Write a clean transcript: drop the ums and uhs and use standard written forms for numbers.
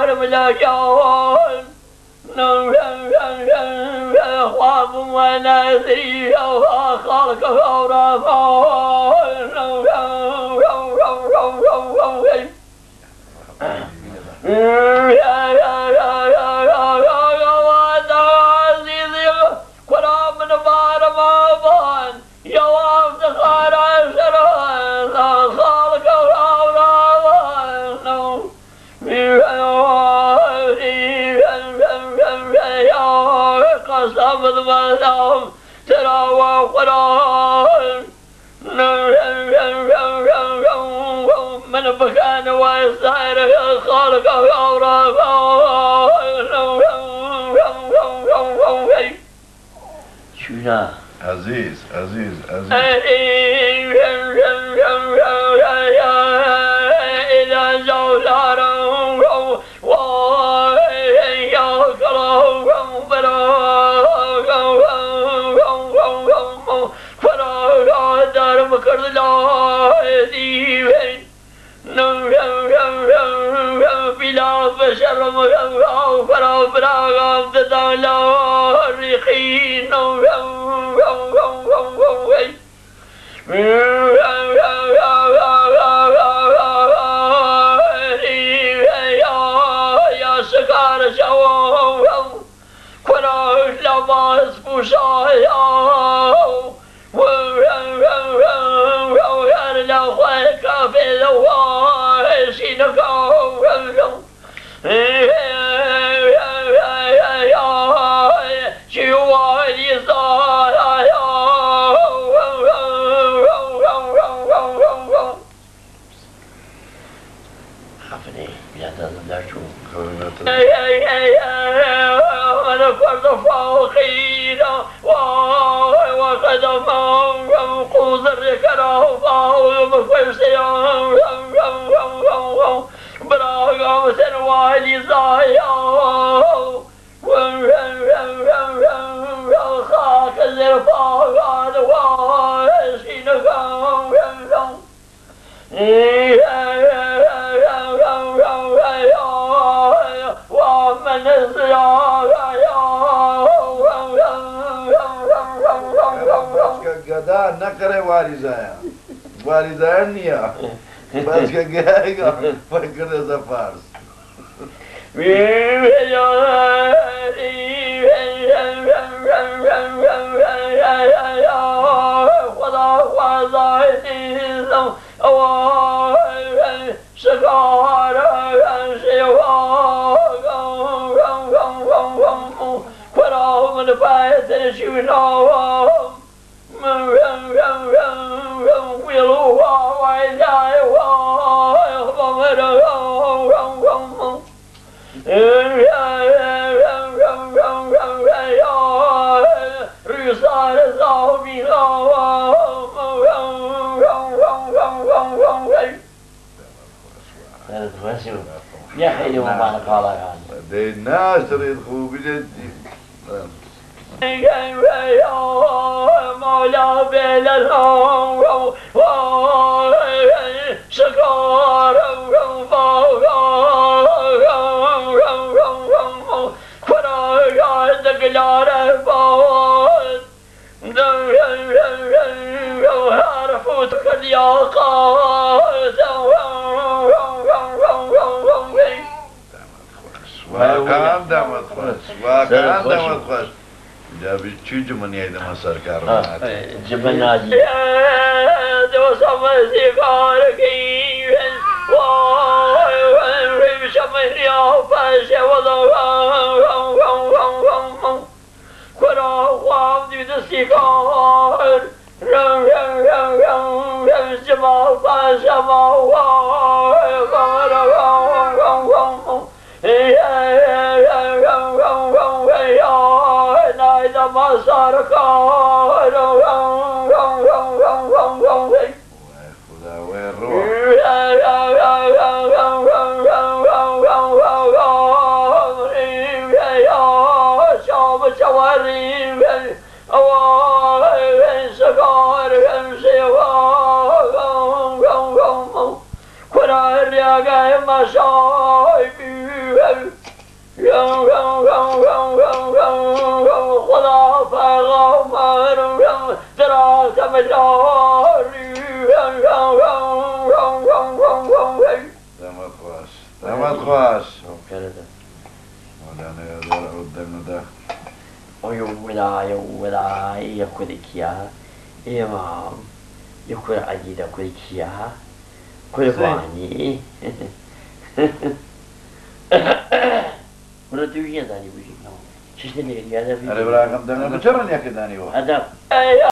حرم الأجوال خواب ونذري خالق تراوى قرآن من بكان ويسائر خالق شونا عزيز عزيز عزيز إذا زولارهم مكر لا ديوين بلا بشر فرا فرا لا ريخين يا سكار شوام كنا لباس بوشايا نکره واریزایا نیا بس که گهیگا فکر از فارس خدا شکار خدا من باید يا حيدي وما قال يعني دي الناس تريد خوبي جدي مولا بلالهم شكار فرا دقلار باوت عرفوتك الياقات واقعا دمت خوش واقعا دمت خوش جابی چی جمعنی ایده ما سرکار مات جبناجی دو سمزی کار کیون وای ریب شمری آفش وضا کرا خواب دیدستی کار جمال پاش ما وای مسار کار خدا وين روح شام شواري سكار كنا الرياقة مشايب دمت خوش دمت خوش مولانا يدور قدامنا ده ولا يأكل كيا إمام يأكل عجيب يأكل كيا كل فاني ولا تبين ثاني بيجي شو تبي أنا براكم دعنا بتشرن يا كداني هو هذا